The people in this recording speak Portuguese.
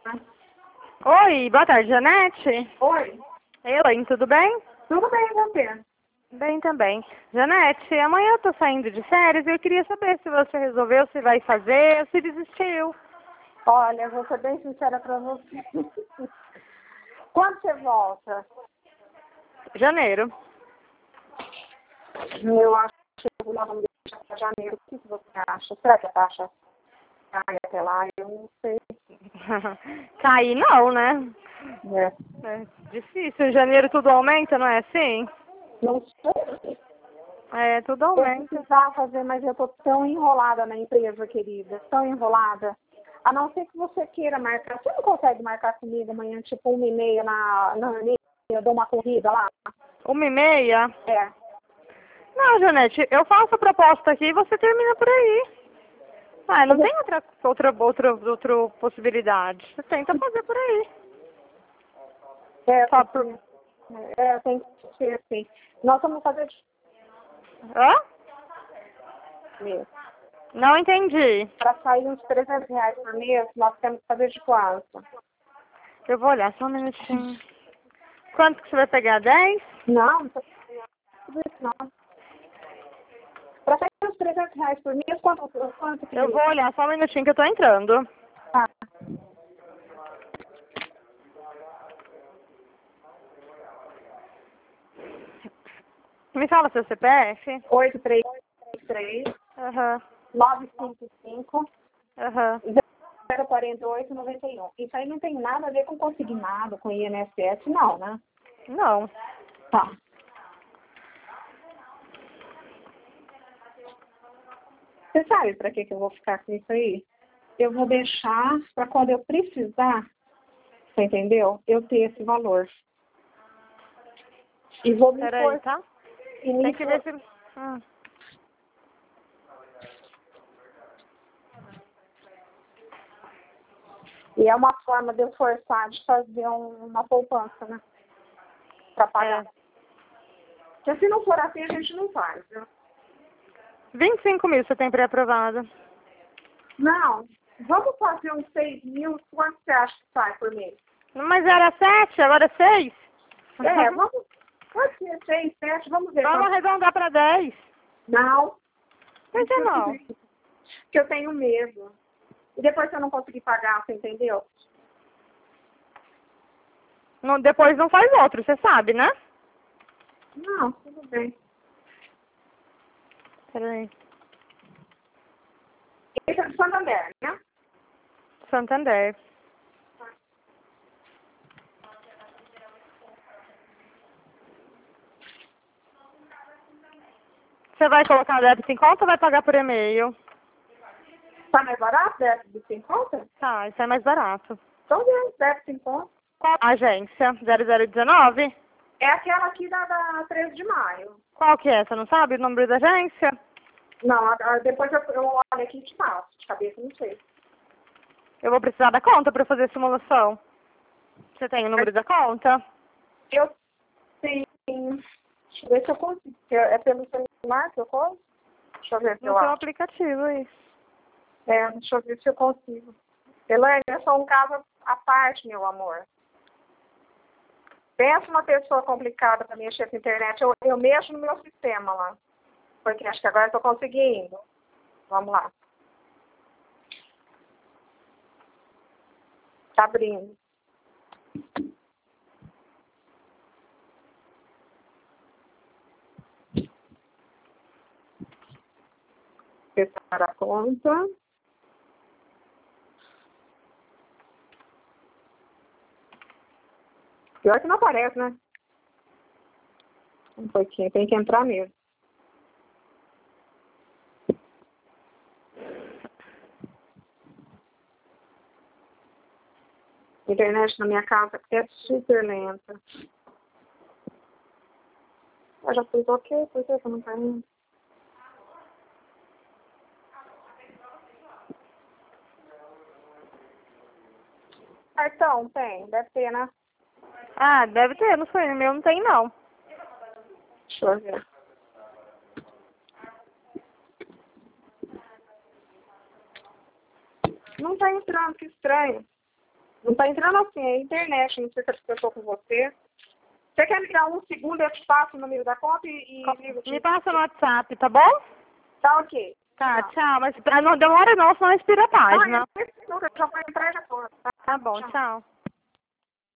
Oi, boa tarde, Janete. Oi, Elaine, tudo bem? tudo bem, você? Bem também. Janete, amanhã eu tô saindo de férias e eu queria saber se você resolveu, se vai fazer ou se desistiu. Olha, vou ser bem sincera pra você. Quando você volta? Janeiro. Eu acho que nós vamos deixar pra janeiro. O que você acha? Será que a taxa cai até lá? Eu não sei. Cair não, né? É. É difícil. Em janeiro tudo aumenta, não é assim? Não sei. É, tudo Eu aumenta. precisava fazer, mas eu tô tão enrolada na empresa, querida. Tão enrolada. A não ser que você queira marcar. Você não consegue marcar comigo amanhã, tipo 1h30 na Anitta? Eu dou uma corrida lá? 1h30? É. Não, Janete, eu faço a proposta aqui e você termina por aí. Ah, não tem outra possibilidade. Você tenta fazer por aí. É, Só por... tem que ser assim. Nós vamos fazer Hã? mês. Não entendi. Para sair uns R$ 300 por mês, nós temos que fazer de quanto? Eu vou olhar só um minutinho. Quanto que você vai pegar? 10? Não, tudo isso não. Para sair uns R$ 300 por mês, quanto que Eu deu? vou olhar só um minutinho que eu tô entrando. Tá. Me fala seu CPF. 833 Aham, 955 aham. 04891. Isso aí não tem nada a ver com consignado, com INSS, não, né? Não. Tá. Você sabe para que eu vou ficar com isso aí? Eu vou deixar para quando eu precisar, você entendeu? Eu ter esse valor. E vou me Peraí, esforçar. tá? Tem que ver se... E é uma forma de eu forçar de fazer uma poupança, né? Para pagar. É. Porque se não for assim, a gente não faz, viu? 25 mil você tem pré-aprovado. Não. Vamos fazer uns 6.000. Quanto você acha que sai por mês? Mas era 7, agora é 6. É, vamos. Pode ser 6, 7, vamos ver. Vamos arredondar para 10. Não. Por que não? Porque eu tenho medo. E depois se eu não conseguir pagar, você entendeu? Não, depois não faz outro, você sabe, né? Não, tudo bem. Peraí. Esse é do Santander, né? Santander. Você vai colocar débito em conta ou vai pagar por e-mail? Tá mais barato, débito em conta? Tá, isso é mais barato. Então, débito em conta. Qual a agência? 0019? É aquela aqui da 13 de maio. Qual que é? Você não sabe o número da agência? Não, depois eu olho aqui e te passo. De cabeça, não sei. Eu vou precisar da conta para fazer a simulação. Você tem o número da conta? Eu tenho. Deixa eu ver se eu consigo. É pelo celular que eu consigo? Deixa eu ver se No eu seu acho. aplicativo, isso. É, deixa eu ver se eu consigo. Elaine, é só um caso à parte, meu amor. Pensa uma pessoa complicada para mexer com a internet. Eu mexo no meu sistema lá. Porque acho que agora eu estou conseguindo. Vamos lá. Tá abrindo. Fechar a conta. Pior que não aparece, né? Um pouquinho, tem que entrar mesmo. A internet na minha casa é super lenta. Eu já fiz ok, por que eu não tá indo? Cartão tem, deve ter, né? Ah, deve ter, não sei. O meu não tem, não. Deixa eu ver. Não tá entrando, que estranho. Não tá entrando assim, é internet, não sei se a pessoa com você. Você quer me dar um segundo, eu te passo o número da conta e ligo? Me passa no WhatsApp, tá bom? Tá ok. Tá, tchau. Mas não demora não, senão expira a página. Não, eu já vou entrar e já tô. Tá bom, tchau.